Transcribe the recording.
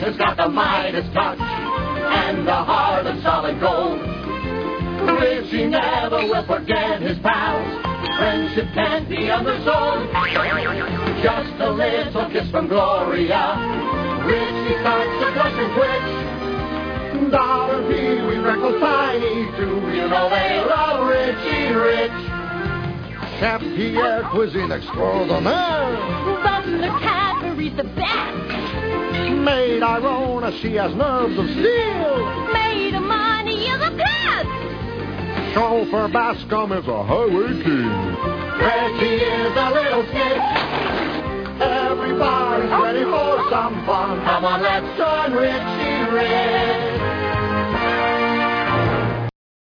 has got the Midas touch and the heart of solid gold. Richie never will forget his pals. Friendship can't be undersold. Just a little kiss from Gloria. Richie starts to blush and twitch. Daughter Pee Wee, Freckles, Tiny too. You know they love Richie Rich. Chef Pierre, cuisine extraordinaire. Butler Cadbury's the best. Maid Irona, she has nerves of steel. Maid Amani is a pest. Chauffeur Bascom is a highway king. Reggie is a little snitch. Everybody's ready for some fun. Come on, let's join Richie Rich.